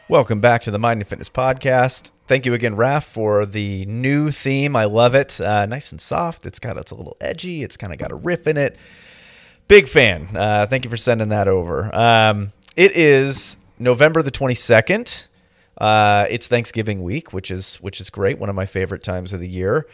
Welcome back to the Mind and Fitness Podcast. Thank you again, Raph, for the new theme. I love it. Nice and soft. It's a little edgy. It's kind of got a riff in it. Big fan. Thank you for sending that over. It is November the 22nd. It's Thanksgiving week, which is great. One of my favorite times of the year.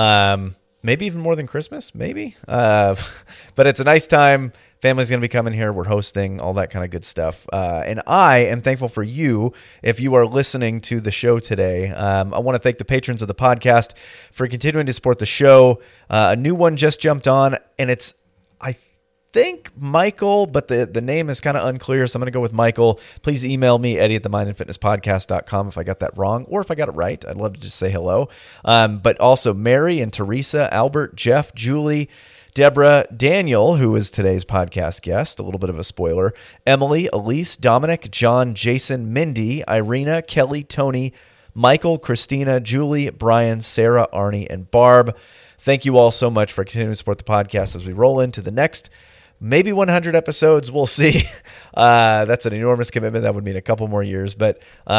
Maybe even more than Christmas, maybe. But it's a nice time. Family's going to be coming here. We're hosting, all that kind of good stuff. And I am thankful for you if you are listening to the show today. I want to thank the patrons of the podcast for continuing to support the show. A new one just jumped on, and it's, I think, Michael, but the name is kind of unclear, so I'm going to go with Michael. Please email me, Eddie@themindandfitnesspodcast.com if I got that wrong, or if I got it right. I'd love to just say hello. But also Mary and Teresa, Albert, Jeff, Julie, Deborah, Daniel, who is today's podcast guest, a little bit of a spoiler, Emily, Elise, Dominic, John, Jason, Mindy, Irina, Kelly, Tony, Michael, Christina, Julie, Brian, Sarah, Arnie, and Barb. Thank you all so much for continuing to support the podcast as we roll into the next maybe 100 episodes. We'll see. That's an enormous commitment. That would mean a couple more years. But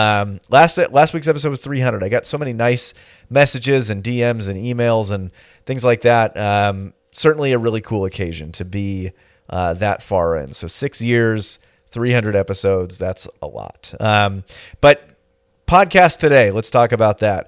last week's episode was 300. I got so many nice messages and DMs and emails and things like that. Certainly a really cool occasion to be that far in. So 6 years, 300 episodes, that's a lot. But podcast today, let's talk about that.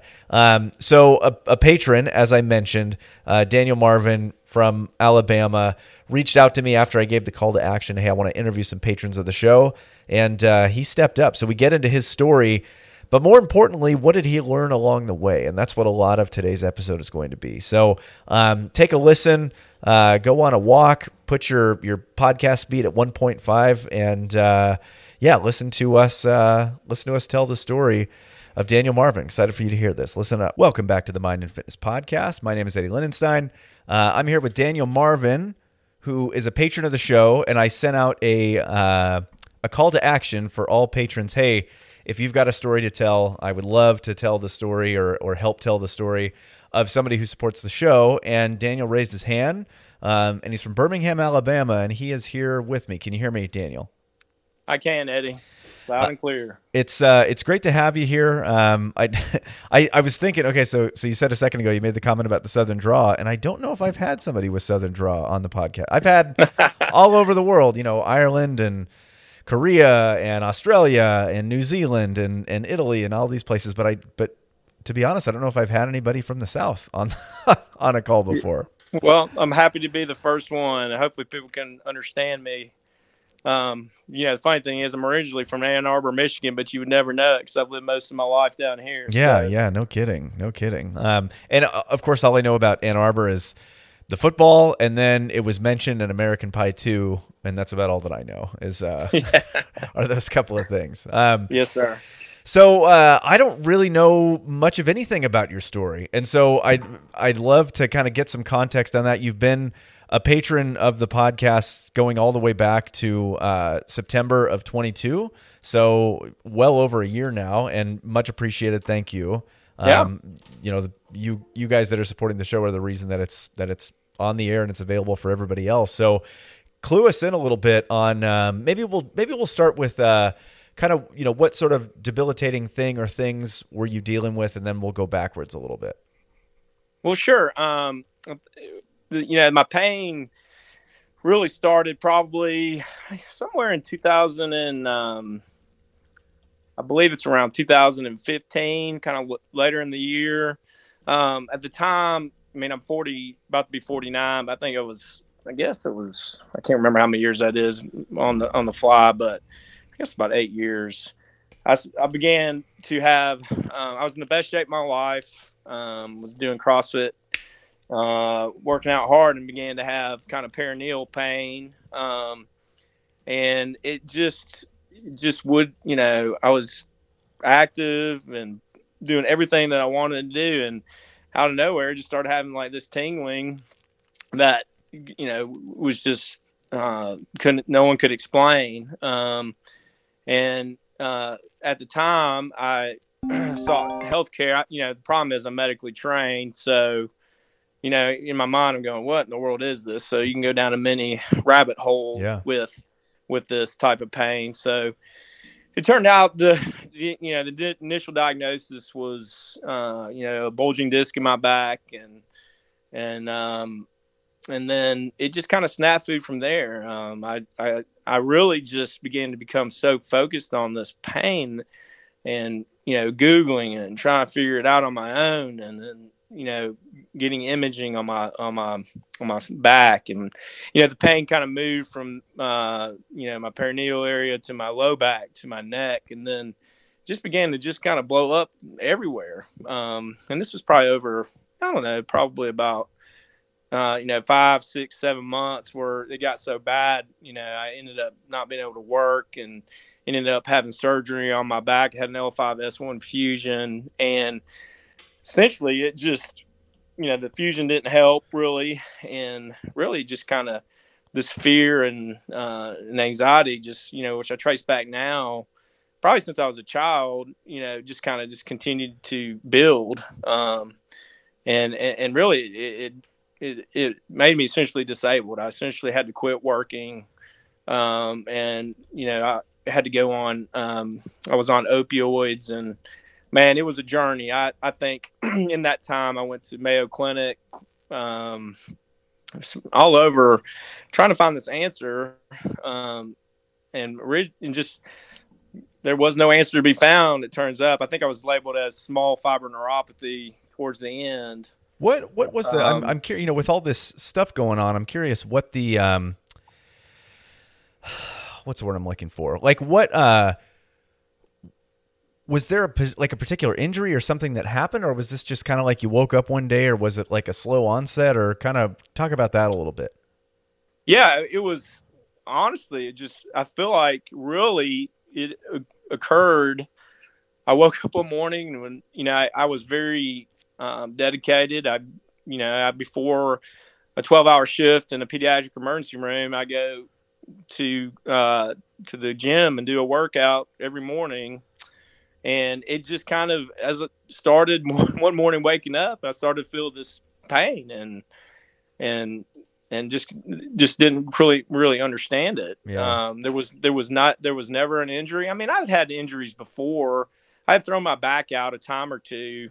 So a patron, as I mentioned, Daniel Marvin from Alabama, reached out to me after I gave the call to action. Hey, I want to interview some patrons of the show. And he stepped up. So we get into his story. But more importantly, what did he learn along the way? And that's what a lot of today's episode is going to be. So take a listen, go on a walk, put your podcast speed at 1.5, and listen to us tell the story of Daniel Marvin. Excited for you to hear this. Listen up. Welcome back to the Mind and Fitness Podcast. My name is Eddie Lindenstein. I'm here with Daniel Marvin, who is a patron of the show, and I sent out a call to action for all patrons. Hey, if you've got a story to tell, I would love to tell the story or help tell the story of somebody who supports the show. And Daniel raised his hand, and he's from Birmingham, Alabama, and he is here with me. Can you hear me, Daniel? I can, Eddie. Loud and clear. It's great to have you here. I was thinking, okay, so you said a second ago you made the comment about the Southern Draw, and I don't know if I've had somebody with Southern Draw on the podcast. I've had all over the world, Ireland and Korea and Australia and New Zealand and Italy and all these places, but to be honest, I don't know if I've had anybody from the South on on a call before. Well, I'm happy to be the first one. Hopefully people can understand me. The funny thing is I'm originally from Ann Arbor, Michigan, but you would never know it because I've lived most of my life down here. Yeah, no kidding. And of course, all I know about Ann Arbor is the football, and then it was mentioned in American Pie 2, and that's about all that I know is are those couple of things. Yes, sir. So I don't really know much of anything about your story, and so I'd love to kind of get some context on that. You've been a patron of the podcast going all the way back to September of 22, so well over a year now, and much appreciated. Thank you. You guys that are supporting the show are the reason that it's on the air and it's available for everybody else. So clue us in a little bit on maybe we'll start with kind of what sort of debilitating thing or things were you dealing with, and then we'll go backwards a little bit. Well, sure. My pain really started probably somewhere in 2000 and I believe it's around 2015, kind of later in the year. At the time, I'm 40, about to be 49. But I guess it was, I can't remember how many years that is on the fly, but I guess about 8 years. I began to have, I was in the best shape of my life, was doing CrossFit, working out hard, and began to have kind of perineal pain. And it just would, I was active and doing everything that I wanted to do, and out of nowhere, just started having like this tingling that, was just, no one could explain. And at the time I sought healthcare. The problem is I'm medically trained. So, in my mind, I'm going, what in the world is this? So you can go down a mini rabbit hole with this type of pain. So it turned out the initial diagnosis was a bulging disc in my back, and then it just kind of snafu from there. I really just began to become so focused on this pain, and Googling it and trying to figure it out on my own, and then getting imaging on my back, and the pain kind of moved from my perineal area to my low back to my neck, and then just began to just kind of blow up everywhere. And this was probably over, I don't know, probably about 5, 6, 7 months where it got so bad. I ended up not being able to work and ended up having surgery on my back. I had an L5S1 fusion, and essentially it just, the fusion didn't help really. And really just kind of this fear and anxiety, just, which I trace back now, probably since I was a child, just kind of just continued to build. And really it made me essentially disabled. I essentially had to quit working. And, I had to go on, I was on opioids, and man, it was a journey. I think in that time I went to Mayo Clinic, all over trying to find this answer. And just, there was no answer to be found. It turns up, I think I was labeled as small fiber neuropathy towards the end. What was the? I'm curious. With all this stuff going on, I'm curious what the what's the word I'm looking for? Like, what was there a particular injury or something that happened, or was this just kind of like you woke up one day, or was it like a slow onset, or kind of talk about that a little bit? Yeah, it was honestly. I feel like really it occurred. I woke up one morning when I was very dedicated. Before a 12-hour shift in a pediatric emergency room, I go to the gym and do a workout every morning. And it just kind of, as it started one morning waking up, I started to feel this pain and just didn't really understand it. Yeah. There was never an injury. I mean, I've had injuries before. I had thrown my back out a time or two,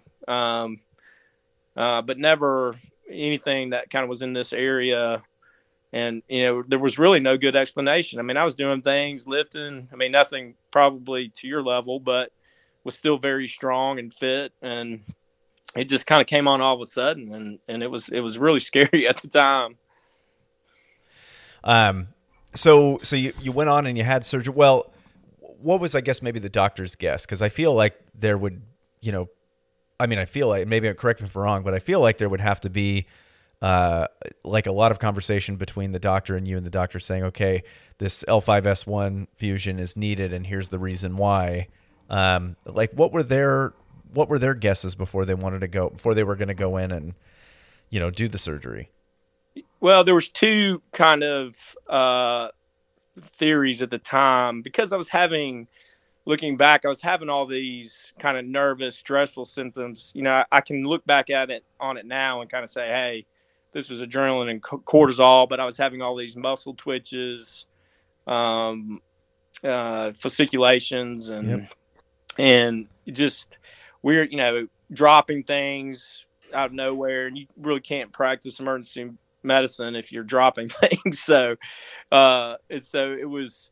but never anything that kind of was in this area. And, there was really no good explanation. I mean, I was doing things, lifting. I mean, nothing probably to your level, but was still very strong and fit. And it just kind of came on all of a sudden. And it was really scary at the time. So you went on and you had surgery. Well, what was, I guess, maybe the doctor's guess? Because I feel like there would, I feel like, maybe correct me if I'm wrong, but I feel like there would have to be like a lot of conversation between the doctor and you, and the doctor saying, okay, this L5S1 fusion is needed, and here's the reason why. Like what were their guesses before they were going to go in and, do the surgery? Well, there was two kind of theories at the time, because looking back, I was having all these kind of nervous, stressful symptoms. I can look back on it now and kind of say, hey, this was adrenaline and cortisol, but I was having all these muscle twitches, fasciculations, and just weird, dropping things out of nowhere. And you really can't practice emergency medicine if you're dropping things. So there was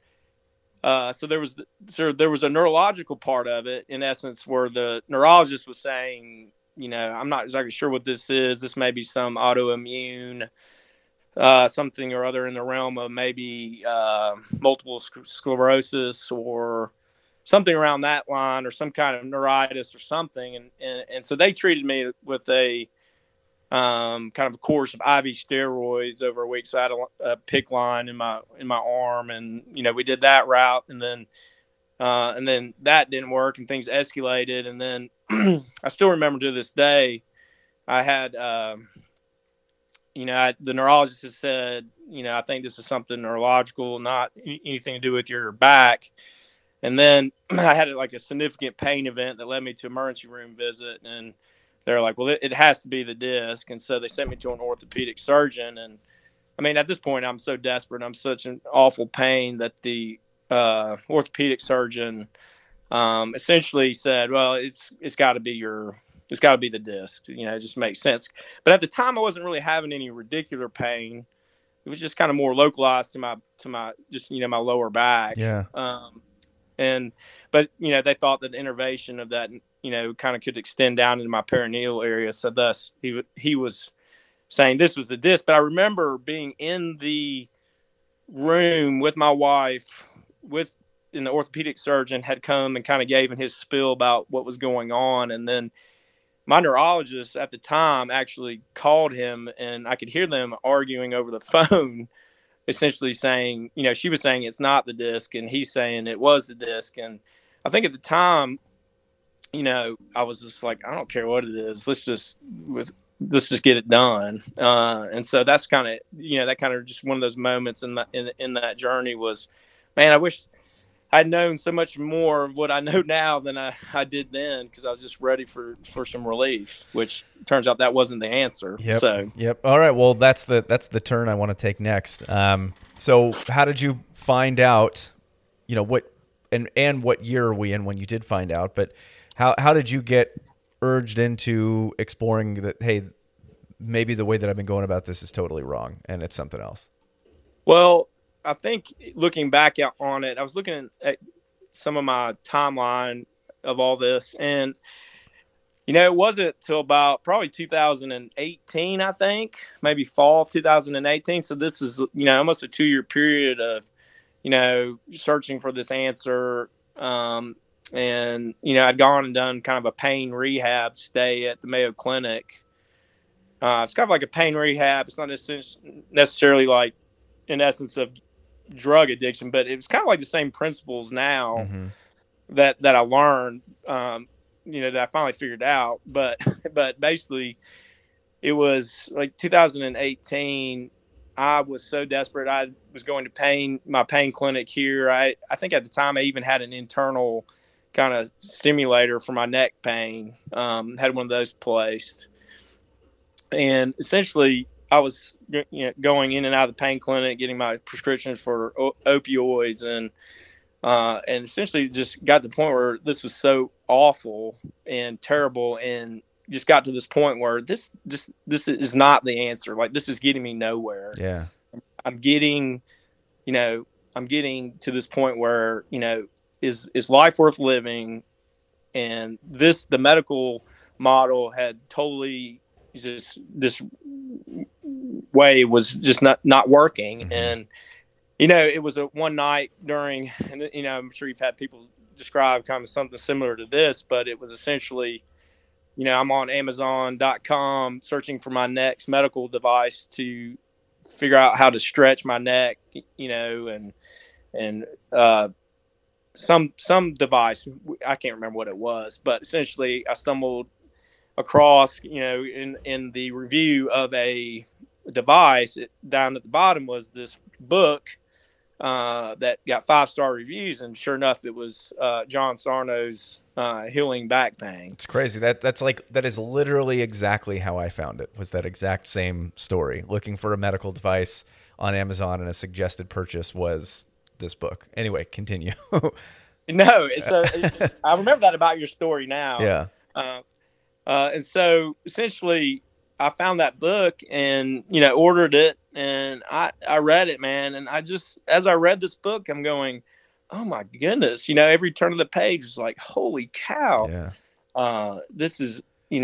a neurological part of it, in essence, where the neurologist was saying, I'm not exactly sure what this is. This may be some autoimmune something or other in the realm of maybe multiple sclerosis or something around that line, or some kind of neuritis or something. And so they treated me with a kind of a course of IV steroids over a week. So I had a PICC line in my arm, and we did that route, and then that didn't work, and things escalated. And then I still remember to this day, I had the neurologist has said, I think this is something neurological, not anything to do with your back. And then I had like a significant pain event that led me to emergency room visit, and they're like, well, it has to be the disc. And so they sent me to an orthopedic surgeon. And I mean, at this point, I'm so desperate. I'm such an awful pain that the orthopedic surgeon essentially said, "Well, it's got to be the disc. It just makes sense." But at the time, I wasn't really having any radicular pain. It was just kind of more localized to my just my lower back. Yeah. But they thought that the innervation of that kind of could extend down into my perineal area. So thus he was saying this was the disc. But I remember being in the room with my wife and the orthopedic surgeon had come and kind of gave his spiel about what was going on. And then my neurologist at the time actually called him, and I could hear them arguing over the phone, essentially saying, she was saying it's not the disc, and he's saying it was the disc. And I think at the time, I was just like, I don't care what it is. Let's just get it done. And so that's kind of, that kind of just one of those moments in that journey was, man, I wish I'd known so much more of what I know now than I did then, because I was just ready for some relief, which turns out that wasn't the answer. Yep. All right. Well, that's the turn I want to take next. So how did you find out, what, and what year are we in when you did find out, but how did you get urged into exploring that, hey, maybe the way that I've been going about this is totally wrong and it's something else? Well, I think looking back on it, I was looking at some of my timeline of all this, and it wasn't till about probably 2018, I think, maybe fall of 2018. So this is almost a 2-year period of searching for this answer. And I'd gone and done kind of a pain rehab stay at the Mayo Clinic. It's kind of like a pain rehab. It's not necessarily like in essence of drug addiction, but it was kind of like the same principles now that I learned, that I finally figured out. But basically, it was like 2018. I was so desperate. I was going to my pain clinic here. I think at the time I even had an internal kind of stimulator for my neck pain. Had one of those placed, and essentially I was going in and out of the pain clinic, getting my prescriptions for opioids, and essentially just got to the point where this was so awful and terrible, and just got to this point where this is not the answer. Like, this is getting me nowhere. Yeah. I'm getting to this point where, is life worth living? And the medical model had totally just, this way was just not working. And, it was a one night during, and, I'm sure you've had people describe kind of something similar to this, but it was essentially, I'm on Amazon.com searching for my next medical device to figure out how to stretch my neck, and some device. I can't remember what it was, but essentially I stumbled across, in the review of a device, down at the bottom was this book that got 5-star reviews, and sure enough, it was John Sarno's Healing Back Pain. It's crazy. That is literally exactly how I found it. Was that exact same story? Looking for a medical device on Amazon, and a suggested purchase was this book. Anyway, continue. No, I remember that about your story now. Yeah. And so essentially, I found that book and ordered it, and I read it, man. And as I read this book, I'm going, oh my goodness, every turn of the page was like, holy cow. Yeah. This is,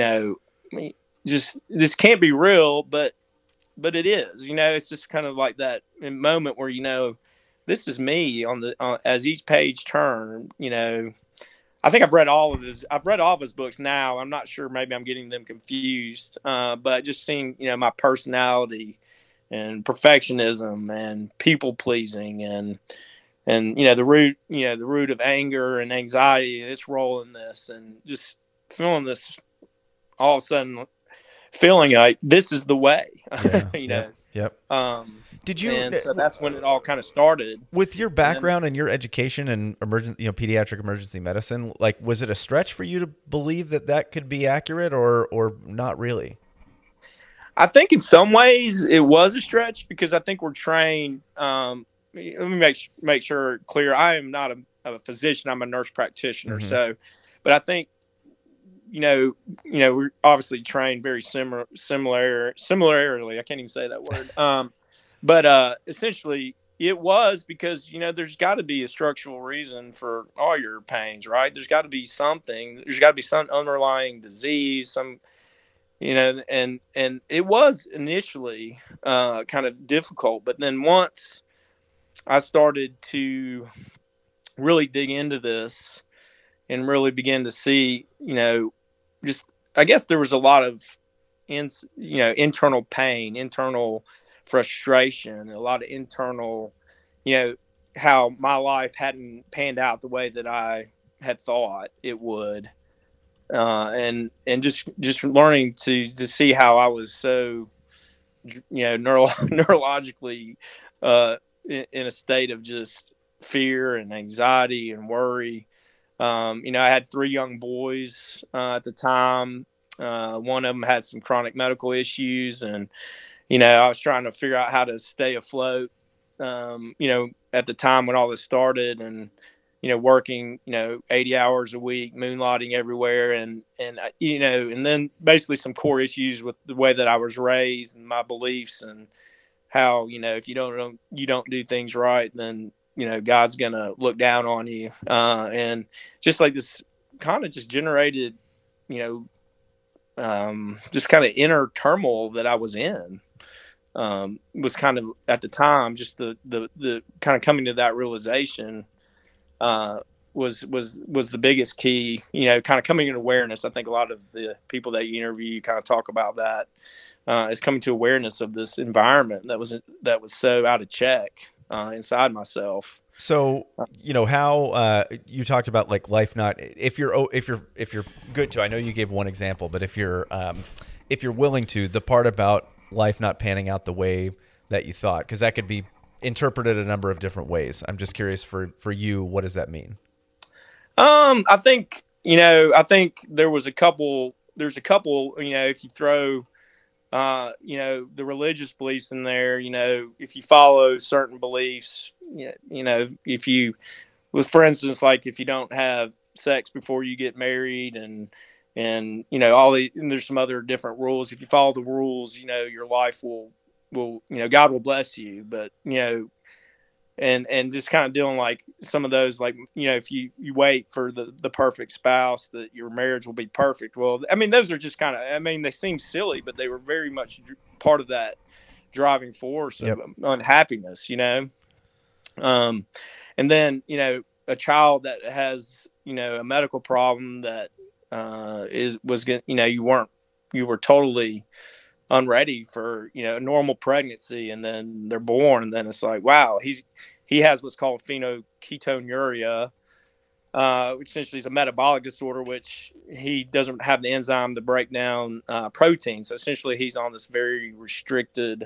this can't be real, but it is. It's just kind of like that moment where this is me as each page turned. I think I've read all of his books now. I'm not sure, maybe I'm getting them confused, but just seeing my personality and perfectionism and people pleasing and the root of anger and anxiety, its role in this, and just feeling this, all of a sudden feeling like this is the way. Yeah. Yep. Did you? And so that's when it all kind of started. With your background and your education in pediatric emergency medicine, like, was it a stretch for you to believe that could be accurate, or not really? I think in some ways it was a stretch, because I think we're trained let me make sure clear. I am not a physician. I'm a nurse practitioner. Mm-hmm. So, but I think, we're obviously trained very similarly. I can't even say that word. But essentially it was because, there's got to be a structural reason for all your pains, right? There's got to be something. There's got to be some underlying disease, and it was initially kind of difficult. But then once I started to really dig into this and really begin to see, just, I guess there was a lot of, internal pain, internal frustration, a lot of internal, how my life hadn't panned out the way that I had thought it would. And just learning to see how I was so, neurologically, in a state of just fear and anxiety and worry. I had 3 young boys at the time. One of them had some chronic medical issues, and I was trying to figure out how to stay afloat. At the time when all this started, and working 80 hours a week, moonlighting everywhere, and then basically some core issues with the way that I was raised and my beliefs, and how if you don't do things right, then God's gonna look down on you, and just like this kind of just generated just kind of inner turmoil that I was in. Was kind of at the time just the kind of coming to that realization was the biggest key, kind of coming to awareness. I think a lot of the people that you interview kind of talk about that, is coming to awareness of this environment that was so out of check inside myself. So, how you talked about like life not, if you're good to, I know you gave one example, but if you're willing to, the part about life not panning out the way that you thought, because that could be interpreted a number of different ways. I'm just curious for you, what does that mean? I think there's a couple, if you throw, the religious beliefs in there, if you follow certain beliefs, if you was, for instance, like if you don't have sex before you get married, and and there's some other different rules. If you follow the rules, your life will God will bless you. But and just kind of dealing like some of those, like if you wait for the perfect spouse, that your marriage will be perfect. Well, I mean, those are just kind of, they seem silly, but they were very much part of that driving force of unhappipiness. And then a child that has a medical problem that you were totally unready for a normal pregnancy, and then they're born, and then it's like, wow, he has what's called phenylketonuria, which essentially is a metabolic disorder, which he doesn't have the enzyme to break down protein. So essentially he's on this very restricted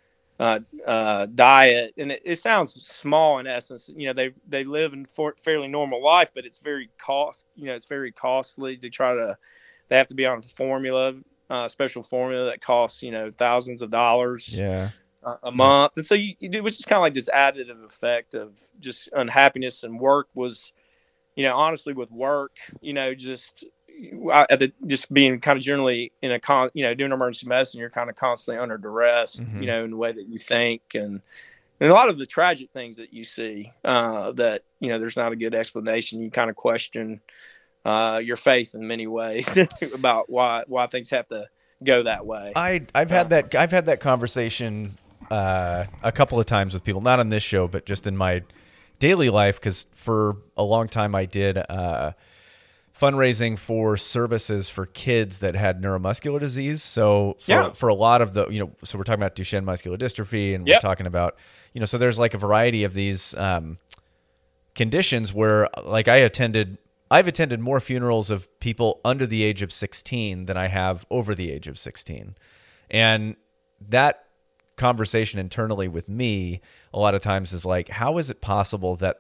diet, and it sounds small in essence. They live in fairly normal life, but it's very costly to try to. They have to be on a formula, special formula that costs thousands of dollars a month, and so it was just kind of like this additive effect of just unhappiness. And work was, honestly, with work, just being kind of generally in doing emergency medicine, you're kind of constantly under duress, in the way that you think, and a lot of the tragic things that you see, that there's not a good explanation. You kind of question your faith in many ways about why things have to go that way. I've had that conversation a couple of times with people, not on this show, but just in my daily life, because for a long time I did fundraising for services for kids that had neuromuscular disease. So for a lot of the, so we're talking about Duchenne muscular dystrophy, and we're talking about, so there's like a variety of these conditions where, like, I've attended more funerals of people under the age of 16 than I have over the age of 16. And that conversation internally with me a lot of times is like, how is it possible that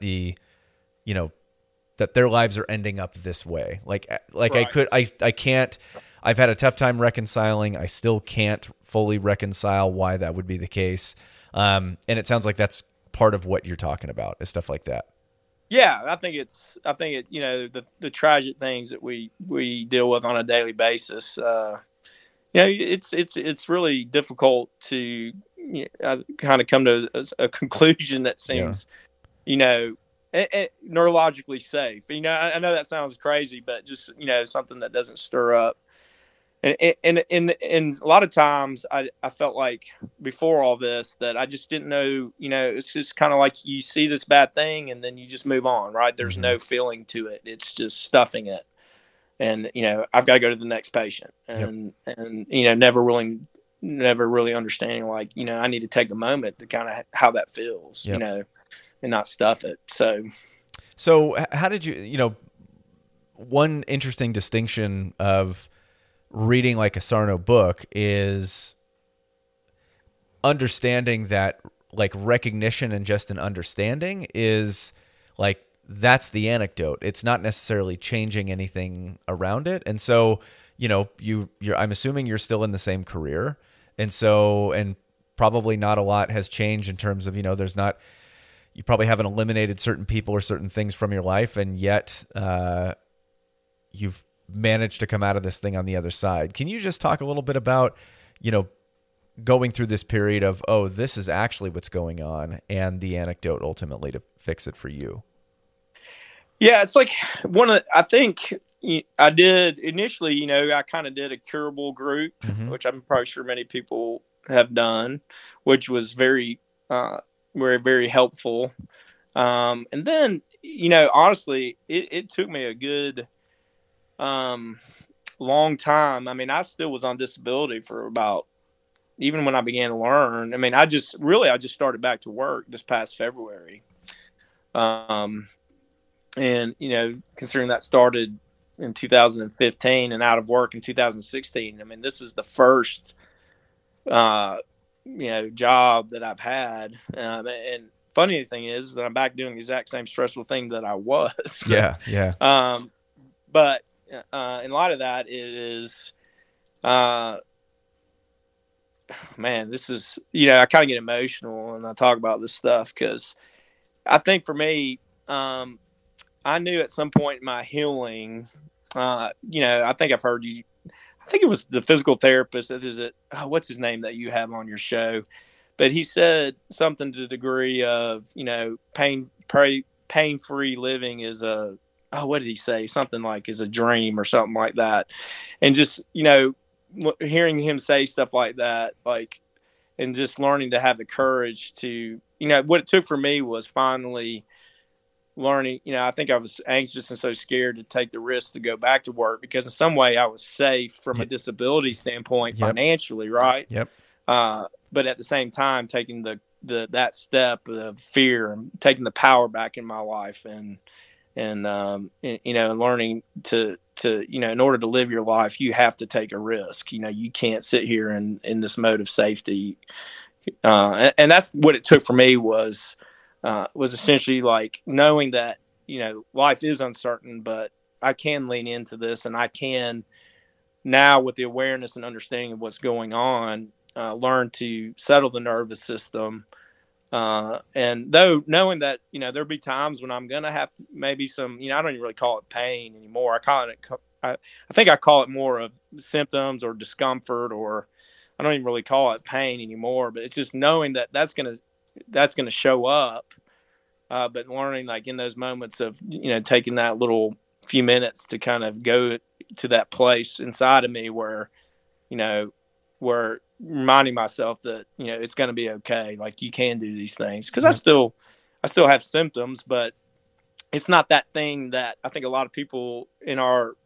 that their lives are ending up this way? Like right. I can't, I've had a tough time reconciling. I still can't fully reconcile why that would be the case. And it sounds like that's part of what you're talking about is stuff like that. Yeah, I think it, the tragic things that we deal with on a daily basis. It's really difficult to kind of come to a conclusion that seems, neurologically safe. I know that sounds crazy, but just, something that doesn't stir up. And a lot of times I felt like before all this that I just didn't know, it's just kind of like you see this bad thing and then you just move on, right? There's no feeling to it. It's just stuffing it. And, I've got to go to the next patient and never really understanding, like, I need to take a moment to kind of how that feels, and not stuff it. So how did you, one interesting distinction of reading like a Sarno book is understanding that like recognition and just an understanding is like, that's the anecdote. It's not necessarily changing anything around it. And so, I'm assuming you're still in the same career. And probably not a lot has changed in terms of, you probably haven't eliminated certain people or certain things from your life. And yet, you've managed to come out of this thing on the other side. Can you just talk a little bit about, going through this period of, oh, this is actually what's going on, and the anecdote ultimately to fix it for you? Yeah, it's like I think I did initially, I kind of did a curable group, which I'm probably sure many people have done, which was very, very, very helpful. And then, honestly, it took me a good, long time. I mean, I still was on disability for about, even when I began to learn. I mean, I just started back to work this past February. And, considering that started in 2015 and out of work in 2016, I mean, this is the first, job that I've had. And funny thing is that I'm back doing the exact same stressful thing that I was. Yeah. Yeah. But in light of that, it is, man, this is, I kind of get emotional when I talk about this stuff, because I think for me, I knew at some point in my healing, I think I've heard you, I think it was the physical therapist what's his name that you have on your show, but he said something to the degree of, pain-free living is what did he say? Something like is a dream or something like that. And just, hearing him say stuff like that, like, and just learning to have the courage to, what it took for me was finally learning, I think I was anxious and so scared to take the risk to go back to work, because in some way I was safe from a disability standpoint financially. Right. Yep. But at the same time, taking that step of fear and taking the power back in my life and learning to, in order to live your life, you have to take a risk. You can't sit here in this mode of safety. And that's what it took for me was essentially like knowing that, life is uncertain, but I can lean into this, and I can now, with the awareness and understanding of what's going on, learn to settle the nervous system. And though knowing that, there'll be times when I'm going to have maybe some, I don't even really call it pain anymore. I think I call it more of symptoms or discomfort, or I don't even really call it pain anymore, but it's just knowing that that's going to show up. But learning, like, in those moments of, taking that little few minutes to kind of go to that place inside of me where reminding myself that, it's going to be okay. Like, you can do these things. Cause I still have symptoms, but it's not that thing that I think a lot of people in our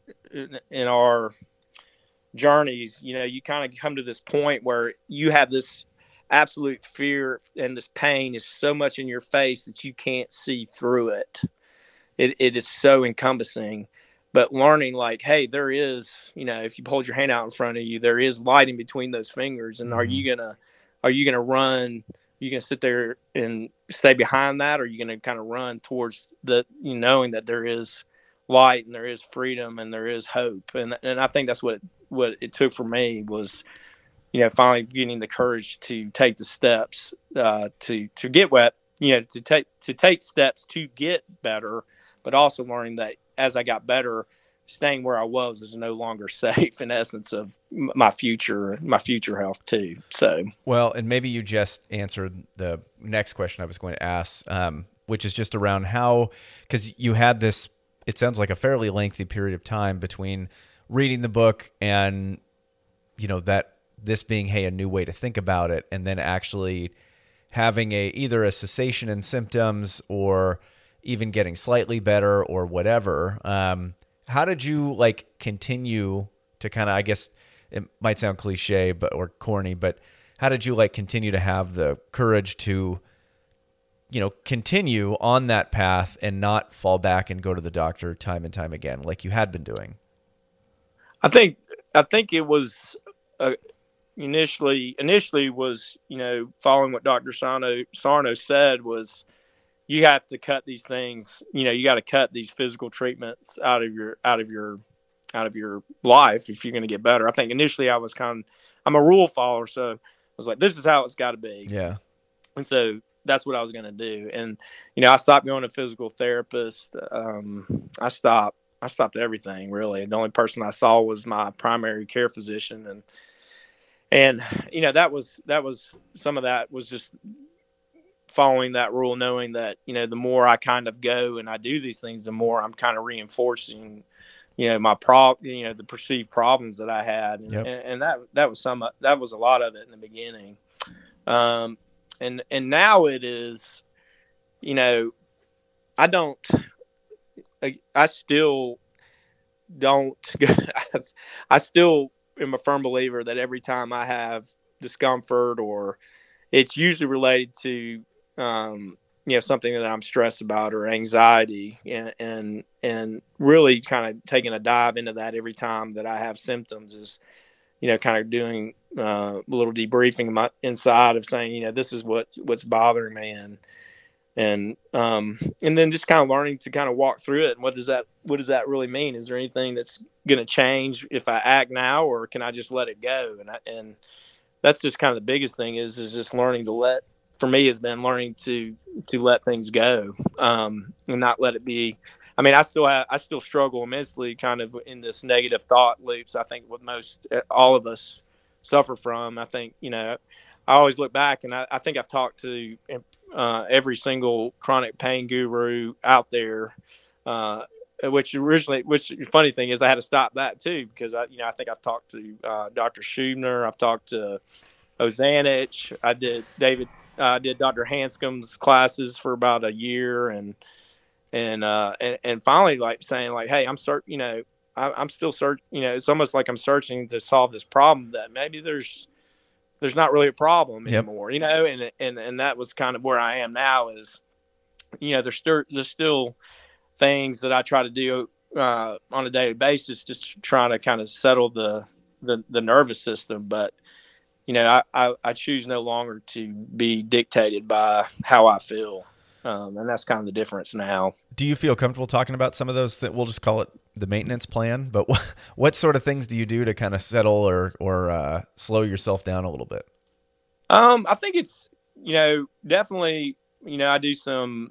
journeys, you kind of come to this point where you have this absolute fear, and this pain is so much in your face that you can't see through it. It is so encompassing. But learning, like, hey, there is, if you hold your hand out in front of you, there is light in between those fingers. And are you gonna run? Are you gonna sit there and stay behind that? Or are you gonna kind of run towards knowing that there is light and there is freedom and there is hope? And I think that's what it took for me was, finally getting the courage to take the steps to get to take steps to get better, but also learning that as I got better, staying where I was is no longer safe in essence of my future health too. So, well, and maybe you just answered the next question I was going to ask, which is just around how, because you had this, it sounds like a fairly lengthy period of time between reading the book and, that this being, hey, a new way to think about it, and then actually having either a cessation in symptoms or even getting slightly better or whatever. How did you continue to kind of, I guess it might sound cliche, or corny, but how did you continue to have the courage to, continue on that path and not fall back and go to the doctor time and time again, like you had been doing? I think it was initially was, following what Dr. Sarno said was, you have to cut these things, you got to cut these physical treatments out of your life if you're going to get better. I think initially I'm a rule follower. So I was like, this is how it's got to be. Yeah. And so that's what I was going to do. And, I stopped going to physical therapist. I stopped everything really. The only person I saw was my primary care physician. And that was some of that was just following that rule, knowing that, the more I kind of go and I do these things, the more I'm kind of reinforcing, my the perceived problems that I had. And, yep. and that was a lot of it in the beginning. And now it is, I still don't, I still am a firm believer that every time I have discomfort, or it's usually related to, something that I'm stressed about or anxiety, and really kind of taking a dive into that every time that I have symptoms is, kind of doing a little debriefing my inside of saying, this is what's bothering me, and then just kind of learning to kind of walk through it. And what does that really mean? Is there anything that's going to change if I act now, or can I just let it go? And that's just kind of the biggest thing is just learning to for me has been learning to let things go, and not let it be. I mean, I still struggle immensely kind of in this negative thought loops. I think what all of us suffer from. I think, I always look back and I think I've talked to every single chronic pain guru out there, which the funny thing is I had to stop that too, because I think I've talked to Dr. Schubner. I've talked to Ozanich. I did Dr. Hanscom's classes for about a year, and finally saying hey, I'm still searching, it's almost like I'm searching to solve this problem that maybe there's not really a problem anymore, yep. And that was kind of where I am now is, there's still things that I try to do on a daily basis, just trying to kind of settle the nervous system. But, I choose no longer to be dictated by how I feel. And that's kind of the difference now. Do you feel comfortable talking about some of those that we'll just call it the maintenance plan, but what sort of things do you do to kind of settle or slow yourself down a little bit? I think it's, definitely, I do some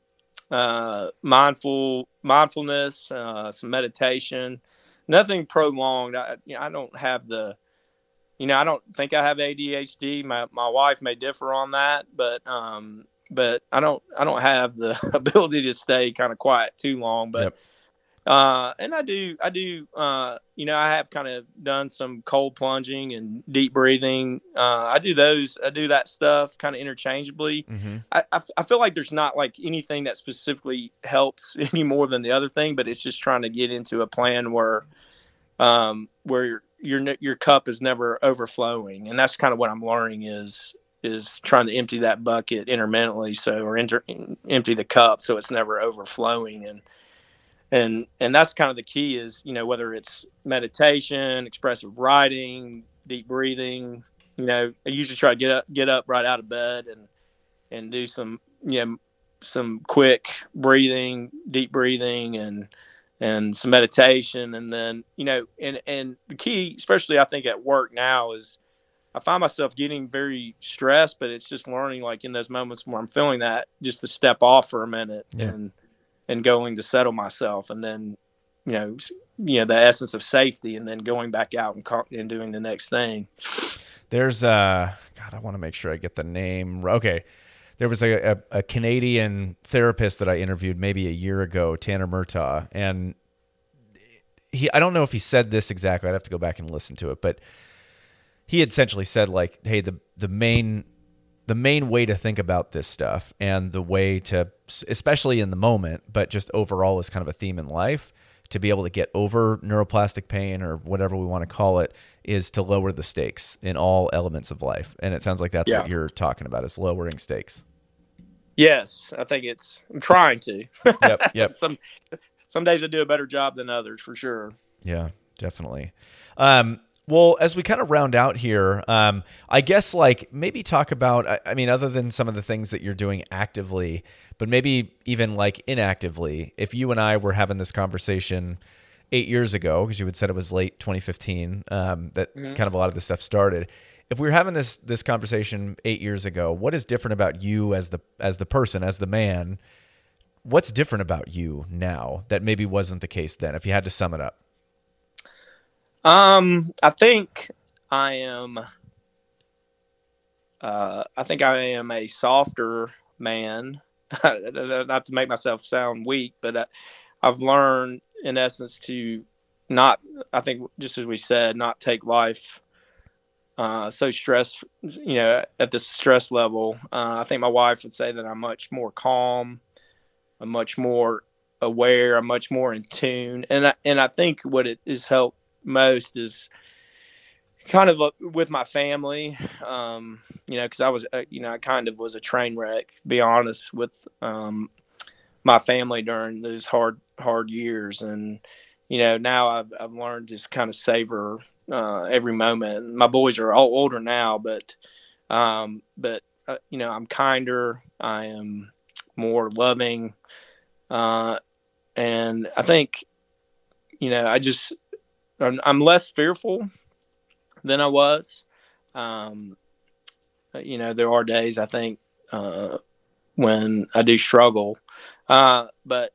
mindfulness, some meditation, nothing prolonged. I don't have I don't think I have ADHD. My wife may differ on that, but I don't have the ability to stay kind of quiet too long. But yep. And I do I have kind of done some cold plunging and deep breathing. I do that stuff kind of interchangeably. Mm-hmm. I feel like there's not like anything that specifically helps any more than the other thing, but it's just trying to get into a plan where your cup is never overflowing. And that's kind of what I'm learning is trying to empty that bucket intermittently, empty the cup so it's never overflowing. And that's kind of the key is, whether it's meditation, expressive writing, deep breathing, I usually try to get up right out of bed and do some quick breathing, deep breathing and some meditation. And then, and the key, especially I think at work now, is I find myself getting very stressed, but it's just learning, like in those moments where I'm feeling that, just to step off for a minute and going to settle myself, and then, the essence of safety, and then going back out and doing the next thing. There's God, I want to make sure I get the name. Okay. There was a Canadian therapist that I interviewed maybe a year ago, Tanner Murtaugh, and I don't know if he said this exactly. I'd have to go back and listen to it, but he essentially said, like, hey, the main way to think about this stuff, and the way to, especially in the moment, but just overall as kind of a theme in life, to be able to get over neuroplastic pain or whatever we want to call it, is to lower the stakes in all elements of life. And it sounds like that's what you're talking about, is lowering stakes. Yes, I think I'm trying to. Yep. Some days I do a better job than others, for sure. Yeah, definitely. Well, as we kind of round out here, I guess, like, maybe talk about, I mean, other than some of the things that you're doing actively, but maybe even like inactively, if you and I were having this conversation 8 years ago, because you had said it was late 2015, that kind of a lot of this stuff started. If we were having this conversation 8 years ago, what is different about you as the person, as the man? What's different about you now that maybe wasn't the case then, if you had to sum it up? I think I am a softer man. Not to make myself sound weak, but I've learned, in essence, to not, I think, just as we said, not take life so stressed, at the stress level. I think my wife would say that I'm much more calm, I'm much more aware, I'm much more in tune. And I think what it has helped most is kind of with my family, because I was, I kind of was a train wreck, to be honest, with my family during those hard years. And, now I've learned to just kind of savor every moment. My boys are all older now, but I'm kinder, I am more loving. And I think, I'm less fearful than I was. There are days, I think, when I do struggle. But,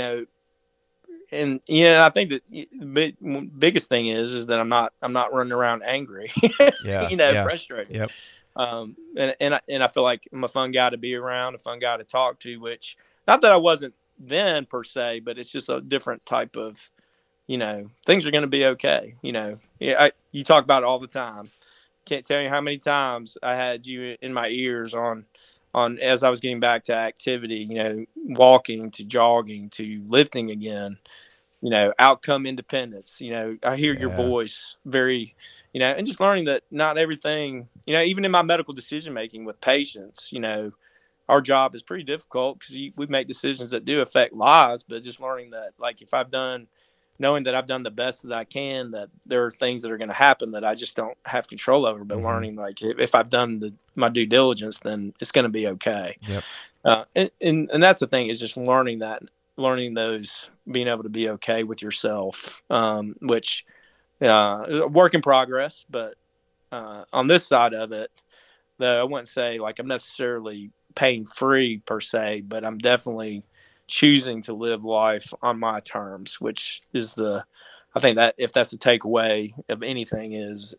I think that the biggest thing is that I'm not running around angry, frustrated. Yep. And I feel like I'm a fun guy to be around, a fun guy to talk to, which, not that I wasn't then per se, but it's just a different type of, things are going to be okay. You talk about it all the time. Can't tell you how many times I had you in my ears on as I was getting back to activity, walking to jogging to lifting again, outcome independence. I hear your voice very, and just learning that not everything, even in my medical decision making with patients, our job is pretty difficult because we make decisions that do affect lives, but just learning that, like, if knowing that I've done the best that I can, that there are things that are going to happen that I just don't have control over, but learning, like, if I've done my due diligence, then it's going to be okay. Yep. And that's the thing, is just learning those, being able to be okay with yourself, which, work in progress, but, on this side of it, though, I wouldn't say like I'm necessarily pain free per se, but I'm definitely choosing to live life on my terms, which is I think that if that's the takeaway of anything is,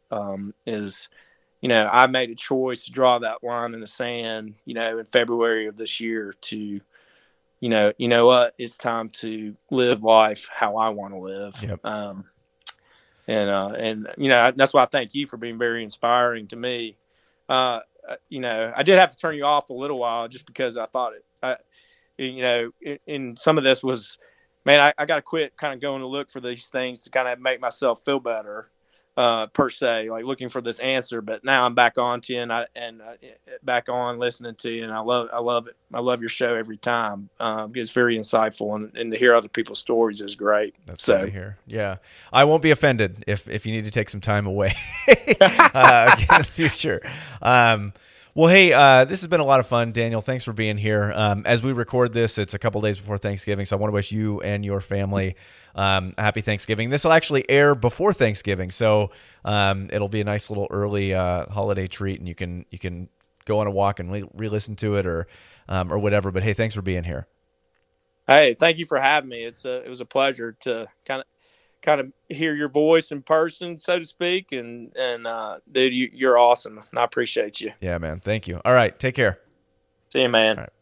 I made a choice to draw that line in the sand, in February of this year to, what, it's time to live life how I want to live. Yep. That's why I thank you for being very inspiring to me. I did have to turn you off a little while just because I thought in some of this was, man, I got to quit kind of going to look for these things to kind of make myself feel better, per se, like looking for this answer. But now I'm back on to you and back on listening to you. And I love it. I love your show every time. It's very insightful, and to hear other people's stories is great. That's good to hear. Yeah. I won't be offended if you need to take some time away in the future. Well, hey, this has been a lot of fun, Daniel. Thanks for being here. As we record this, it's a couple days before Thanksgiving, so I want to wish you and your family a happy Thanksgiving. This will actually air before Thanksgiving, so it'll be a nice little early holiday treat, and you can go on a walk and re-listen to it or whatever. But hey, thanks for being here. Hey, thank you for having me. It was a pleasure to kind of hear your voice in person, so to speak. And dude, you're awesome. I appreciate you. Yeah, man. Thank you. All right. Take care. See you, man. All right.